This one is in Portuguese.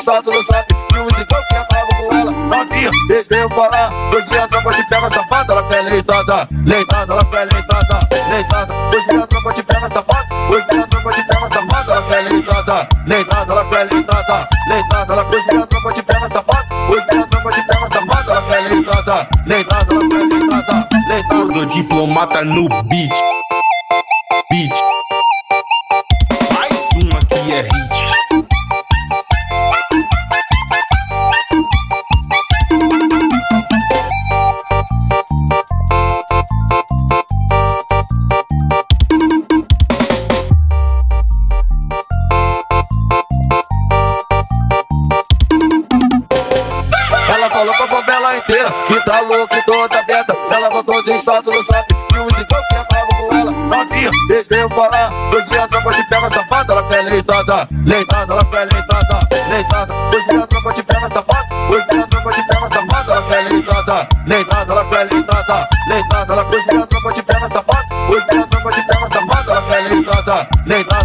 estado no zap. E o então que acaba com ela. Novinha, deixa eu falar. Hoje a tropa te pega safada. Ela quer leitada, leitada, ela quer leitada, leitada. Hoje a tropa te pega safada. Hoje a tropa te pega safada. Ela quer leitada, leitada, ela quer leitada, leitada. Ela hoje a tropa te pega safada. Hoje a tropa te pega safada. Ela quer leitada, leitada, ela quer leitada, leitada. Todo diplomata no beat. Beat. Mais uma que é hit. Ela falou pra favela inteira que tá louca e toda aberta. Ela botou de estado no zap. E o então que acaba com ela. Novinha, deixa eu falar. Hoje a tropa te pega safada. Ela quer leitada, leitada, ela quer leitada, leitada. Hoje a tropa te pega safada. Hoje a tropa te pega safada. Ela quer leitada, leitada, ela quer leitada, leitada. Hoje a tropa te pega safada. Hoje a tropa te pega safada. Ela quer leitada, leitada.